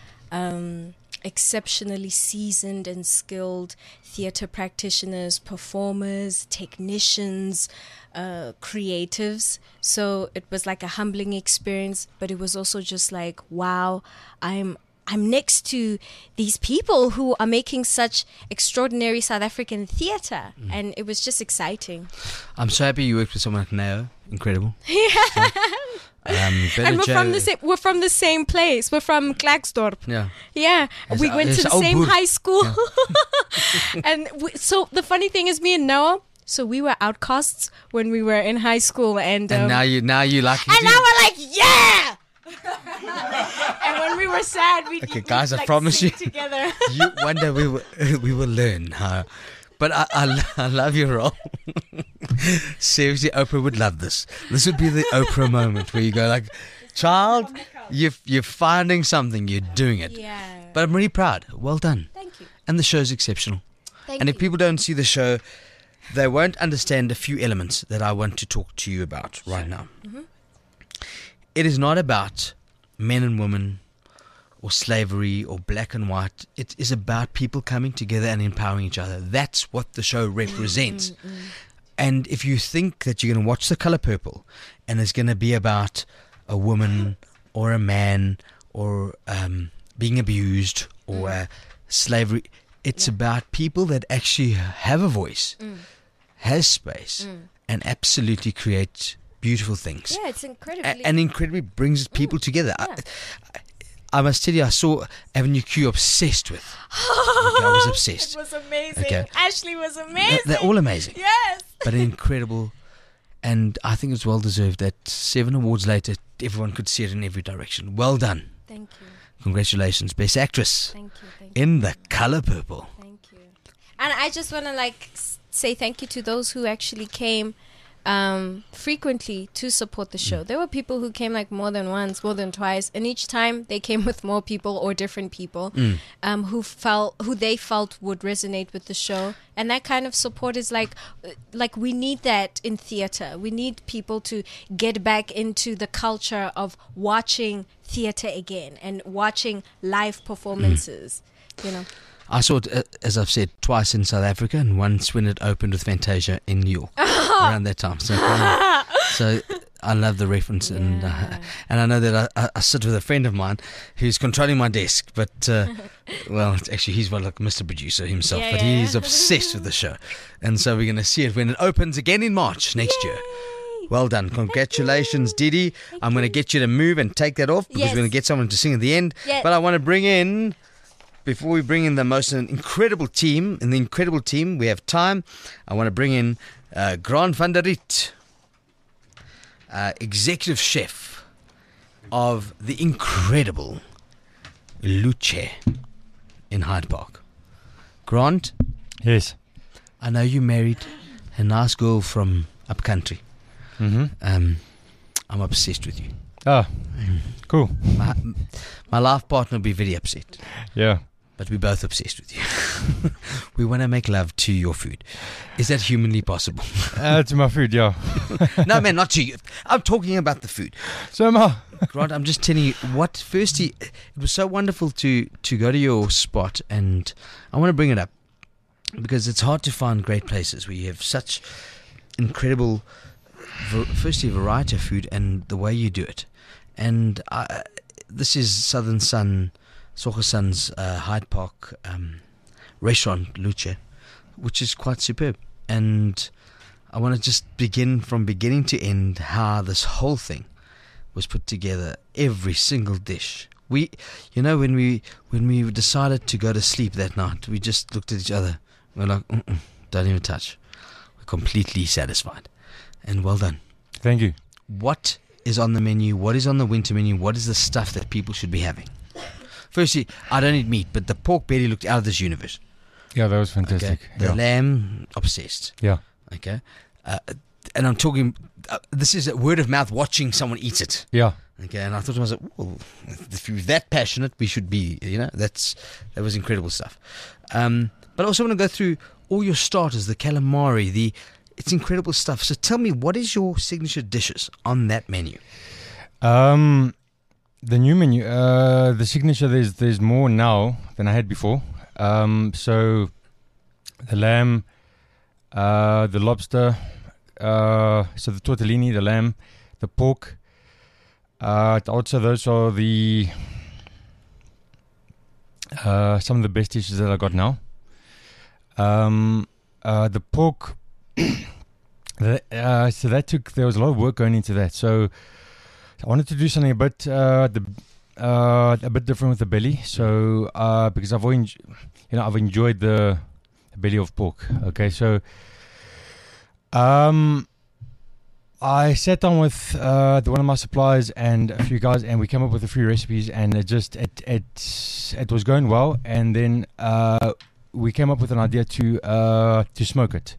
exceptionally seasoned and skilled theatre practitioners, performers, technicians, creatives. So it was like a humbling experience, but it was also just like, wow, I'm next to these people who are making such extraordinary South African theatre, and it was just exciting. I'm so happy you worked with someone like Nao. Incredible. Yeah. And we're from the same place. We're from Klerksdorp. Yeah. Yeah. We went to the same Boer. high school. And so the funny thing is, me and Noah, so we were outcasts when we were in high school, and now you like. and now we're like, yeah. And when we were sad, we Okay, guys, I like, promise sing you. together. One day we will learn how. But I love your role. Seriously, Oprah would love this. This would be the Oprah moment where you go like, child, you're finding something, you're doing it. Yeah. But I'm really proud. Well done. Thank you. And the show's exceptional. Thank And you. if people don't see the show, they won't understand a few elements that I want to talk to you about right now. Mm-hmm. It is not about men and women or slavery or black and white. It is about people coming together and empowering each other. That's what the show represents. And if you think that you're going to watch The Color Purple and it's going to be about a woman or a man or being abused or slavery, it's about people that actually have a voice, has space, and absolutely create beautiful things. Yeah, it's incredibly. And incredibly brings people together. Yeah. I must tell you, I saw Avenue Q obsessed with. Okay, I was obsessed. It was amazing. Okay. Ashley was amazing. They're all amazing. Yes. But incredible. And I think it's well deserved that 7 awards later, everyone could see it in every direction. Well done. Thank you. Congratulations. Best Actress Thank you. in The Color Purple. Thank you. And I just want to say thank you to those who actually came frequently to support the show. There were people who came like more than once, more than twice, and each time they came with more people or different people who they felt would resonate with the show. And that kind of support is like we need that in theater. We need people to get back into the culture of watching theater again and watching live performances. You know. I saw it, as I've said, twice in South Africa and once when it opened with Fantasia in New York around that time. So I love the reference, and I know that I sit with a friend of mine who's controlling my desk, but well, actually he's like Mr. Producer himself, but he's obsessed with the show, and so we're going to see it when it opens again in March next year. Well done. Congratulations, Didi. I'm going to get you to move and take that off because we're going to get someone to sing at the end. Yes. But I want to bring in, before we bring in the most incredible team, in the incredible team, we have time. I want to bring in Grant van der Riet, executive chef of the incredible Luce in Hyde Park. Grant? Yes. I know you married a nice girl from up country. Mm-hmm. I'm obsessed with you. Ah, cool. My life partner will be very upset. Yeah. but we're both obsessed with you. We want to make love to your food. Is that humanly possible? To my food, yeah. No, man, not to you. I'm talking about the food. So am I. Grant, I'm just telling you what. Firstly, it was so wonderful to go to your spot, and I want to bring it up because it's hard to find great places where you have such incredible, firstly, variety of food and the way you do it. And this is Southern Sun, Soccer Sun's Hyde Park restaurant, Luce, which is quite superb. And I want to just begin from beginning to end how this whole thing was put together, every single dish. We, when we decided to go to sleep that night, we just looked at each other. We're like, don't even touch. We're completely satisfied. And well done. Thank you. What is on the menu? What is on the winter menu? What is the stuff that people should be having? Firstly, I don't eat meat, but the pork belly looked out of this universe. Yeah, that was fantastic. Okay. The lamb, obsessed. Yeah. Okay. And I'm talking, this is a word of mouth watching someone eat it. Yeah. Okay, and I thought to myself, well, if you're that passionate, we should be, that was incredible stuff. But I also want to go through all your starters, the calamari, it's incredible stuff. So tell me, what is your signature dishes on that menu? The new menu, the signature, there's more now than I had before. So the lamb, the lobster, so the tortellini, the lamb, the pork. Also, those are the some of the best dishes that I got now. The pork, so there was a lot of work going into that. So I wanted to do something a bit different with the belly. So because I've enjoyed the belly of pork. Okay, so I sat down with one of my suppliers and a few guys, and we came up with a few recipes, and it was going well. And then we came up with an idea to smoke it.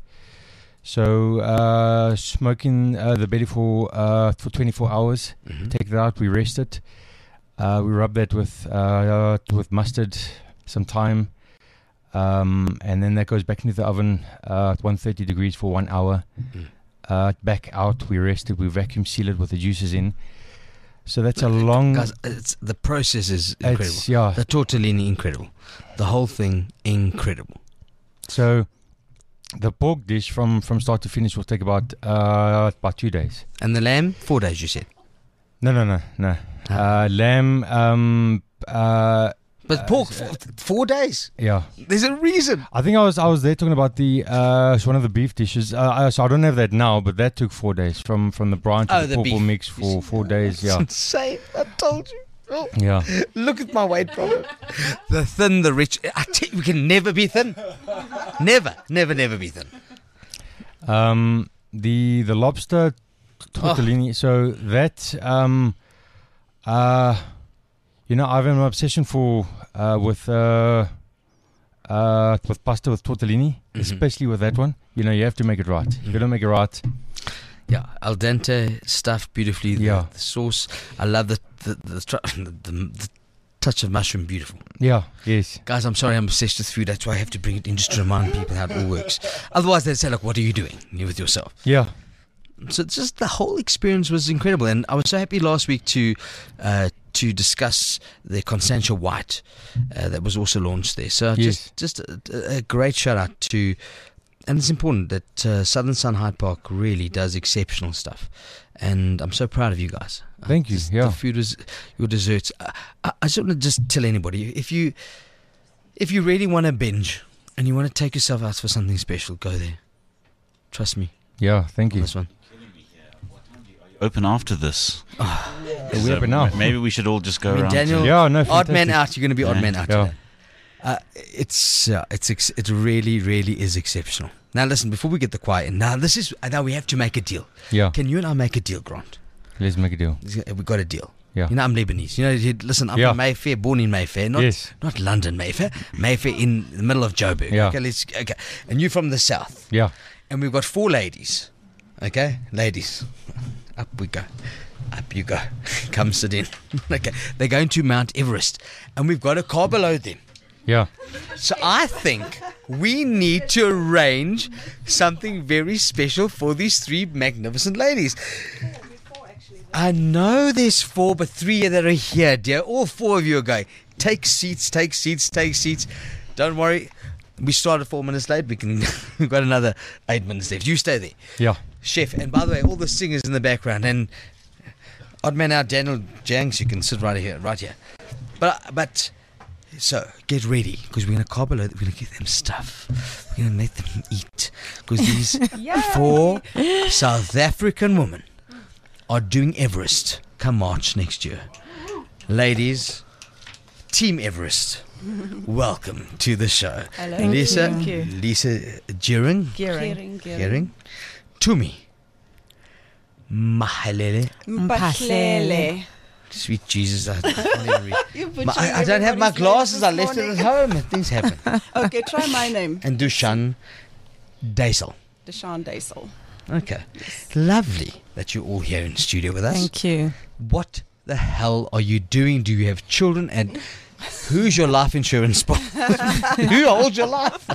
So smoking the belly for 24 hours. Mm-hmm. Take it out. We rest it. We rub that with mustard, some thyme, and then that goes back into the oven at 130 degrees for 1 hour. Mm-hmm. Back out, we rest it, we vacuum seal it with the juices in. So that's a long... Guys, the process is incredible. Yeah. The tortellini, incredible. The whole thing, incredible. So the pork dish from start to finish will take about 2 days. And the lamb, 4 days, you said? No. Lamb... but pork, 4 days? Yeah. There's a reason. I think I was there talking about the one of the beef dishes. So I don't have that now, but that took 4 days from the brine to the pork mix for 4 days. Yeah. It's insane. I told you. Oh. Yeah. Look at my weight problem. The thin, the rich. I tell you, we can never be thin. Never be thin. The lobster tortellini. Oh. So that I have an obsession with pasta with tortellini, especially with that one. You have to make it right. If you don't make it right, yeah, al dente, stuffed beautifully. The sauce, I love the touch of mushroom, beautiful. Yeah, yes. Guys, I'm sorry, I'm obsessed with food. That's why I have to bring it in just to remind people how it all works. Otherwise, they'd say, "Look, what are you doing with yourself?" Yeah. So just the whole experience was incredible, and I was so happy last week to discuss the Constantia White that was also launched there. So yes. just a great shout out to, and it's important that Southern Sun Hyde Park really does exceptional stuff, and I'm so proud of you guys. Thank you. Yeah, the food was your desserts. I just want to just tell anybody, if you really want to binge and you want to take yourself out for something special, go there. Trust me. Yeah, thank you. This one. Open after this. We're open now. Maybe we should all just go around. Daniel, odd man out. You're going to be odd man out today. It really, really is exceptional. Now listen, before we get the quiet in, now we have to make a deal. Yeah. Can you and I make a deal, Grant? Let's make a deal. We got a deal. Yeah. I'm Lebanese. Listen, I'm from Mayfair, born in Mayfair, not London Mayfair. Mayfair in the middle of Joburg. Yeah. Okay. And you're from the south. Yeah. And we've got 4 ladies. Okay, ladies. Up we go. Up you go. Come sit in. Okay. They're going to Mount Everest. And we've got a car below them. Yeah. So I think we need to arrange something very special for these three magnificent ladies. I know there's 4, but 3 that are here, dear. All 4 of you are going. Take seats, take seats, take seats. Don't worry. We started 4 minutes late. We've got another 8 minutes left. You stay there. Yeah. Chef. And by the way, all the singers in the background. And odd man out, Daniel Jangs, you can sit right here. But so get ready, because we're going to carboload. We're going to give them stuff. We're going to let them eat. Because these 4 South African women are doing Everest come March next year. Ladies, Team Everest, welcome to the show. Hello. Lisa, Thank you. Lisa Gearing, Tumi, Mahalele, Mpahlele. Sweet Jesus, I can't even read. You butchered I don't have my everybody's glasses. name I this left it at morning. home and things happen. Okay, try my name. And Dushan Daisel. Deshaun Daisel. Okay. Lovely that you're all here in studio with us. Thank you. What the hell are you doing? Do you have children? And who's your life insurance sponsor? Who holds your life?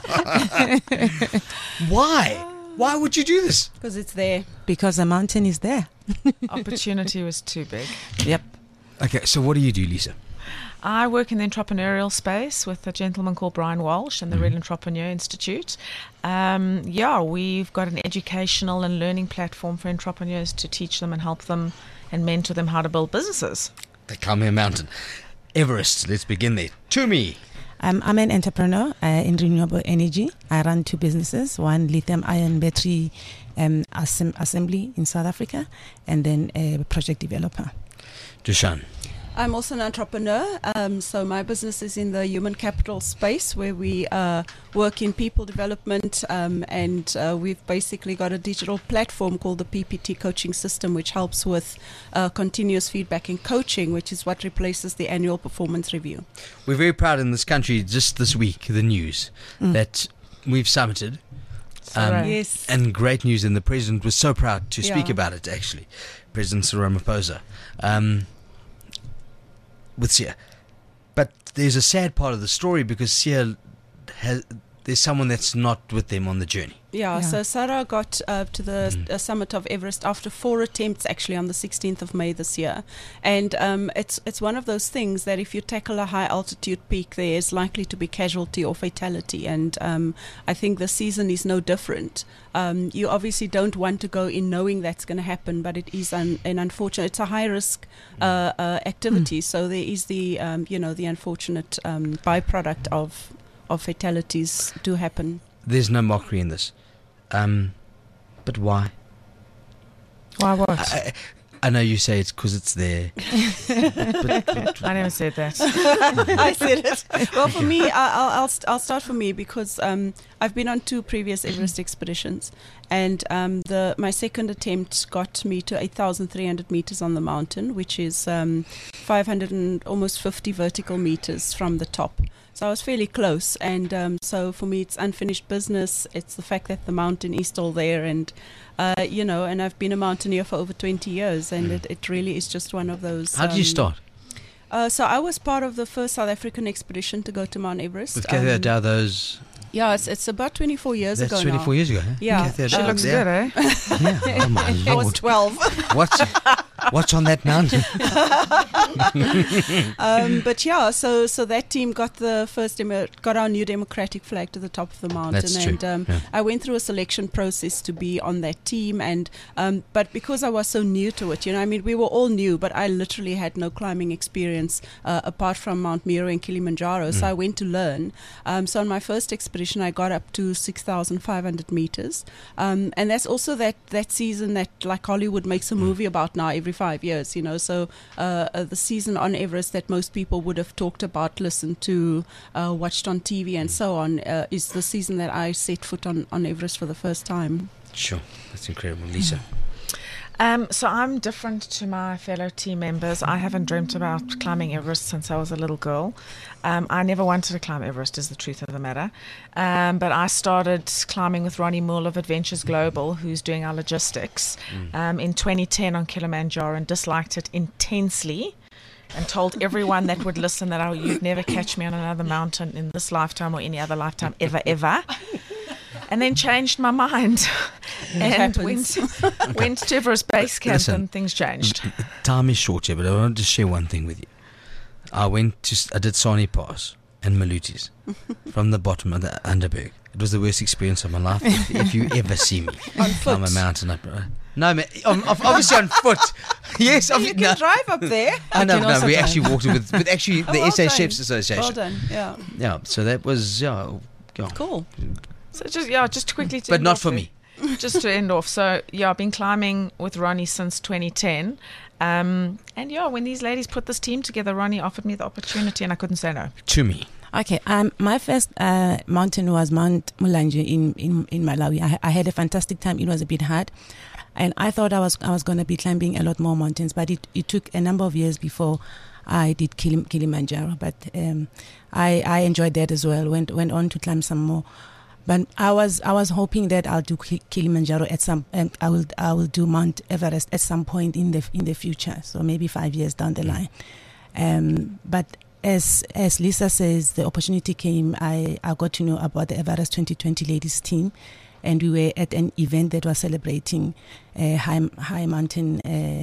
Why? Why would you do this? Because it's there. Because the mountain is there. Opportunity was too big. Yep. Okay, so what do you do, Lisa? I work in the entrepreneurial space with a gentleman called Brian Walsh and the Real Entrepreneur Institute. We've got an educational and learning platform for entrepreneurs to teach them and help them and mentor them how to build businesses. The Kalmia Mountain. Everest, let's begin there. To me. I'm an entrepreneur in renewable energy. I run 2 businesses, one lithium-ion battery assembly in South Africa, and then a project developer. Dushan. I'm also an entrepreneur. So my business is in the human capital space, where we work in people development, and we've basically got a digital platform called the PPT Coaching System, which helps with continuous feedback and coaching, which is what replaces the annual performance review. We're very proud in this country, just this week, the news that we've summited. Yes. And great news, and the President was so proud to speak Yeah. about it, actually. President Cyril Ramaphosa. With Sia. But there's a sad part of the story, because Sia there's someone that's not with them on the journey. Yeah, so Sarah got to the summit of Everest after 4 attempts, actually, on the 16th of May this year. And it's one of those things that if you tackle a high altitude peak, there is likely to be casualty or fatality. And I think the season is no different. You obviously don't want to go in knowing that's going to happen, but it is an unfortunate, it's a high risk activity. So there is the the unfortunate byproduct of fatalities do happen. There's no mockery in this. But why? Why what? I know you say it's because it's there. but I never said that. I said it. Well, for me, I'll start for me, because I've been on 2 previous Everest expeditions, and my second attempt got me to 8,300 meters on the mountain, which is 500 and almost 50 vertical meters from the top. So I was fairly close, and so for me, it's unfinished business. It's the fact that the mountain is still there, and and I've been a mountaineer for over 20 years, and it really is just one of those. How did you start? So I was part of the first South African expedition to go to Mount Everest. With Kathy O'Dowd, Yeah, it's about 24 years ago now. That's 24 years ago, huh? Yeah. Kathy She O'Dowd, looks yeah. good, eh? Yeah. Oh, my I was Lord. 12. What's on that mountain? But yeah, so that team got the first got our new democratic flag to the top of the mountain. That's true. And Yeah. I went through a selection process to be on that team, and but because I was so new to it, we were all new, but I literally had no climbing experience apart from Mount Meru and Kilimanjaro. So I went to learn. So on my first expedition, I got up to 6,500 meters, and that's also that season that, like, Hollywood makes a movie about now every 5 years. So the season on Everest that most people would have talked about, listened to, watched on TV and so on, is the season that I set foot on Everest for the first time. Sure. That's incredible. Lisa. So I'm different to my fellow team members. I haven't dreamt about climbing Everest since I was a little girl. I never wanted to climb Everest, is the truth of the matter. But I started climbing with Ronnie Moore of Adventures Global, who's doing our logistics, in 2010 on Kilimanjaro, and disliked it intensely. and told everyone that would listen that you'd never catch me on another mountain in this lifetime or any other lifetime ever. And then changed my mind and went to Everest Base Camp. Listen, and things changed. Time is short here, but I want to share one thing with you. I did Sani Pass and Maluti's from the bottom of the Underberg. It was the worst experience of my life. If you ever see me climb a mountain up. No, man, obviously on foot. Yes, You can drive up there. No, we actually walked with actually the well SA done. Chefs Association. Well done, yeah. Yeah, so that was Cool. So just quickly to but end not off for there. me. Just to end off, so I've been climbing with Ronnie since 2010, and when these ladies put this team together, Ronnie offered me the opportunity, and I couldn't say no. To me. Okay, my first mountain was Mount Mulanje in Malawi. I had a fantastic time. It was a bit hard, and I thought I was going to be climbing a lot more mountains, but it took a number of years before I did Kilimanjaro. But I enjoyed that as well. Went on to climb some more. But I was hoping that I'll do Kilimanjaro at some, and I will do Mount Everest at some point in the future. So maybe 5 years down the line. But as Lisa says, the opportunity came. I got to know about the Everest 2020 ladies team, and we were at an event that was celebrating high mountain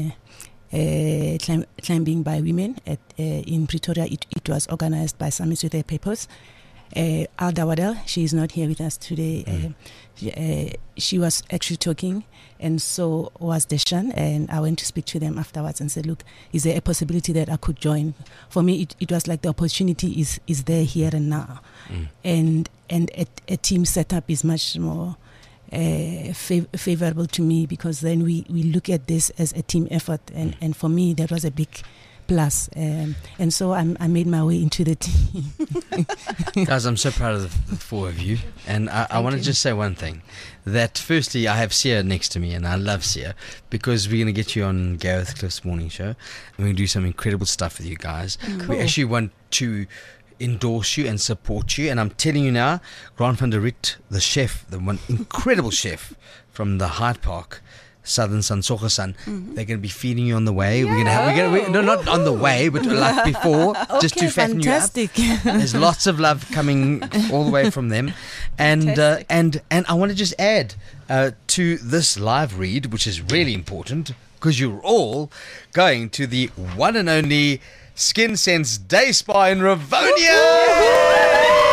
climbing by women in Pretoria. It was organized by Summits with a Purpose. Alda Waddell, she is not here with us today. She was actually talking, and so was Deshan, and I went to speak to them afterwards and said, look, is there a possibility that I could join? For me, it was like the opportunity is there here and now. And a team setup is much more favorable to me, because then we look at this as a team effort, and for me that was a big plus, and so I made my way into the team. Guys, I'm so proud of the four of you, and I want to just say one thing, that firstly I have Sia next to me, and I love Sia because we're going to get you on Gareth Cliff's morning show, and we're going to do some incredible stuff with you guys. We actually want to endorse you and support you, and I'm telling you now, Grant van der Riet, the chef, the one incredible chef from the Hyde Park Southern Sun, Sokosan, they're going to be feeding you on the way. We're going to have, no, not on the way, but like before, just to fatten fantastic. you up. There's lots of love coming all the way from them, and I want to just add to this live read, which is really important, because you're all going to the one and only Skin Sense Day Spa in Rivonia.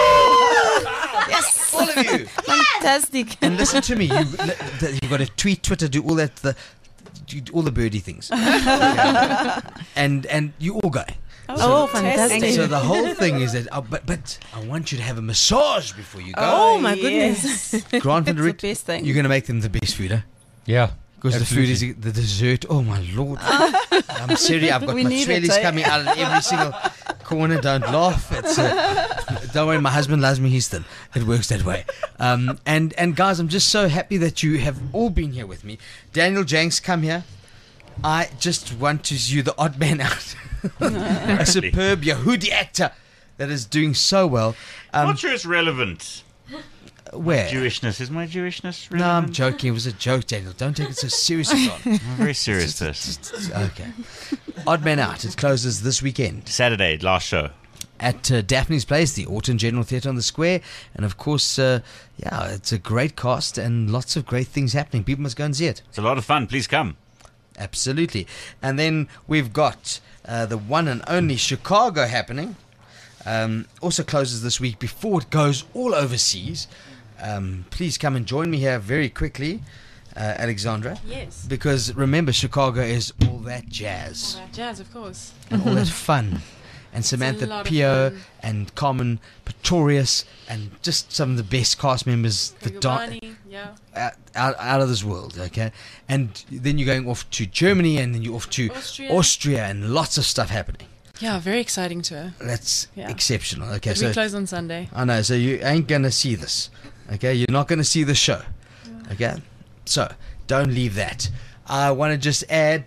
Yes, all of you. Fantastic. And listen to me, you've got to tweet, Twitter, do all that, all the birdie things. and you all go. Oh, fantastic. So the whole thing is that, but I want you to have a massage before you go. Oh my goodness. Grant van der Riet, the best thing. you're going to make them the best food, huh? Yeah. Because the food is the dessert. Oh my Lord! I'm serious. I've got my trellis coming out of every single corner. Don't laugh. It's don't worry. My husband loves me. He's still. It works that way. And guys, I'm just so happy that you have all been here with me. Daniel Jenks, come here. I just want to see you, the odd man out, a superb Yehudi actor that is doing so well. Not sure it's relevant. Where? Jewishness. Is my Jewishness relevant? No, I'm joking. It was a joke, Daniel. Don't take it so seriously, John. I'm a very serious person. Okay. Odd Man Out. It closes this weekend. Saturday, last show. At Daphne's Place, the Autumn General Theatre on the Square. And of course, it's a great cast and lots of great things happening. People must go and see it. It's a lot of fun. Please come. Absolutely. And then we've got the one and only Chicago happening. Also closes this week before it goes all overseas. Please come and join me here very quickly, Alexandra. Yes. Because remember, Chicago is all that jazz. All that jazz, of course. And all that fun. And Samantha Pio and Carmen Pretorius and just some of the best cast members out of this world, okay? And then you're going off to Germany, and then you're off to Austria and lots of stuff happening. Yeah, very exciting tour. That's exceptional. Okay, we close on Sunday. I know, so you ain't going to see this. Okay, you're not going to see the show. Okay, so don't leave that. I want to just add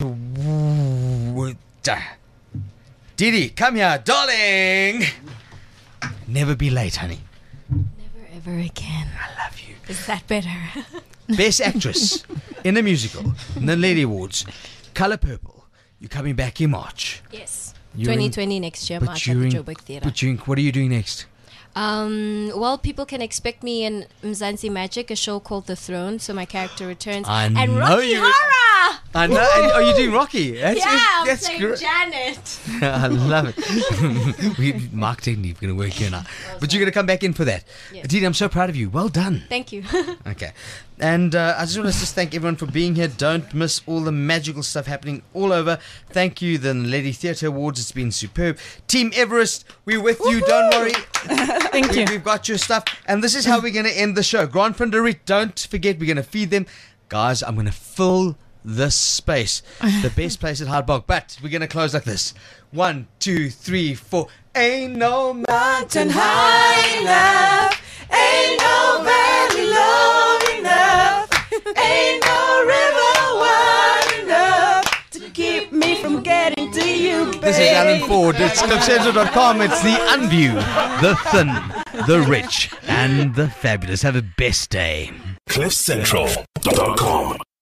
to Didi, come here, darling. Never be late, honey. Never ever again. I love you. Is that better? Best actress in a musical, in the Lady Awards, Colour Purple. You're coming back in March. Yes. 2020 next year, March at the Joburg Theatre. But what are you doing next? Well, people can expect me in Mzansi Magic, a show called The Throne. So my character returns. And Rocky Horror! I know. And are you doing Rocky? That's playing Janet. I love it. Mark technique, we're going to work here now. But you're going to come back in for that. Yes. Aditi, I'm so proud of you. Well done. Thank you. Okay. And I just want to thank everyone for being here. Don't miss all the magical stuff happening all over. Thank you, the Lady Theatre Awards. It's been superb. Team Everest, we're with you. Don't worry. Thank you. We've got your stuff. And this is how we're going to end the show. Grant van der Riet, don't forget, we're going to feed them. Guys, I'm going to fill this space. The best place at Hardbog. But we're going to close like this. 1, 2, 3, 4. Ain't no mountain high enough. Ain't no valley long enough. Ain't no river wide enough To keep me from getting to you, baby. This is Alan Ford. It's CliffCentral.com. It's the unview, the thin, the rich, and the fabulous. Have a best day. CliffCentral.com